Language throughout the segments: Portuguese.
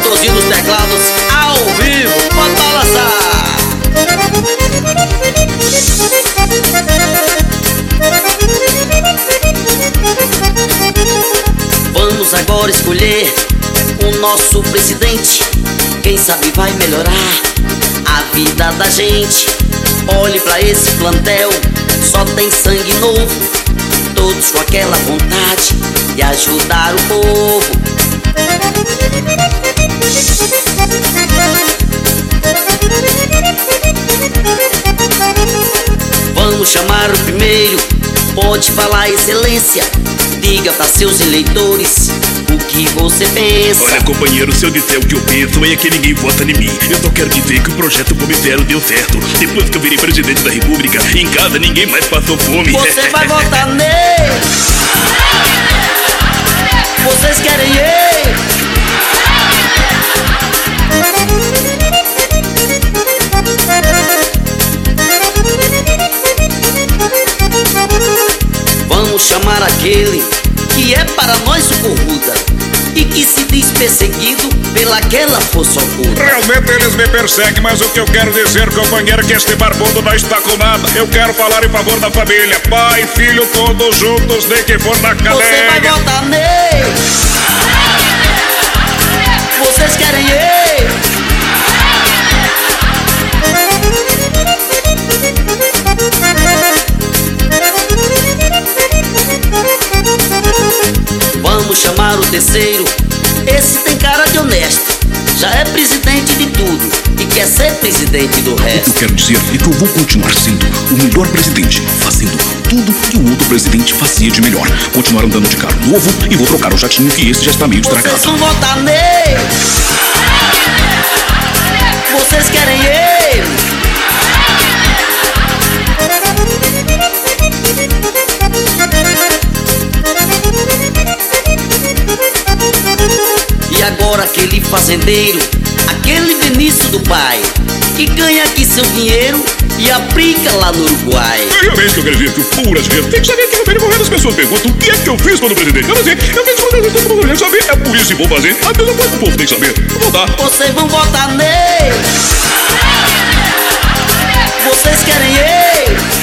Tozinho dos teclados, ao vivo, pode balançar. Vamos agora escolher o nosso presidente. Quem sabe vai melhorar a vida da gente. Olhe pra esse plantel, só tem sangue novo, todos com aquela vontade de ajudar o povo. Vamos chamar o primeiro, pode falar excelência. Diga pra seus eleitores o que você pensa. Olha, companheiro, se eu disser o que eu penso, é que ninguém vota em mim. Eu só quero dizer que o projeto Comité deu certo. Depois que eu virei presidente da república, em casa ninguém mais passou fome. Você vai votar nele. Vocês querem ele. Vamos chamar aquele que é para nós o corruda e que se diz perseguido pelaquela força oculta. Realmente eles me perseguem, mas o que eu quero dizer, companheiro, é que este barbudo não está com nada. Eu quero falar em favor da família, pai e filho, todos juntos, nem que for na cadeia. Você vai votar nele. Vocês querem ele. Vamos chamar o terceiro, esse tem cara de honesto, já é presidente de tudo e quer ser presidente do resto. O que eu quero dizer é que eu vou continuar sendo o melhor presidente, fazendo tudo que o outro presidente fazia de melhor. Continuar andando de carro novo e vou trocar o jatinho que esse já está meio estragado. Vocês vão votar nele. Vocês querem ele. E agora aquele fazendeiro, aquele Benício do pai, que ganha aqui seu dinheiro e aplica lá no Uruguai. Realmente que eu quero dizer que o pura dinheiro tem que saber que no meio morrer as pessoas perguntam o que é que eu fiz quando presidente. Eu não sei, eu fiz quando todo mundo quer saber, é por isso que vou fazer. A mesma coisa que o povo tem que saber. Eu vou dar. Vocês vão votar nele. Vocês querem ele.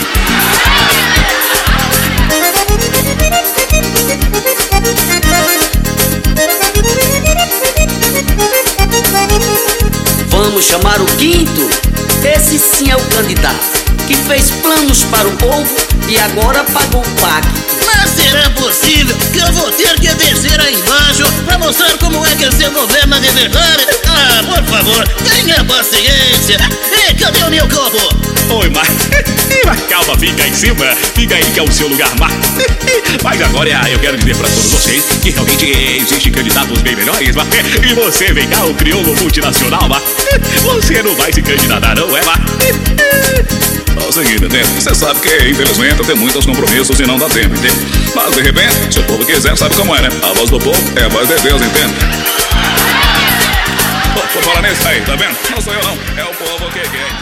Vamos chamar o quinto, esse sim é o candidato que fez planos para o povo e agora pagou o pacto. Mas será possível que eu vou ter que descer aí embaixo pra mostrar como é que o seu governo de verdade? Ah, por favor, tenha paciência. E cadê o meu copo? Oi, Mar. Calma, fica em cima. Fica aí que é o seu lugar, Mar. Mas agora eu quero dizer pra todos vocês que realmente existem candidatos bem melhores, Mar. E você vem cá, o crioulo multinacional, Mar. Você não vai se candidatar, não é, Mar? É o seguinte, entende? Você sabe que, infelizmente, eu tenho muitos compromissos e não dá tempo, entende? Mas, de repente, se o povo quiser, sabe como é, né? A voz do povo é a voz de Deus, entende? Por falar nisso aí, tá vendo? Não sou eu, não. É o povo que quer.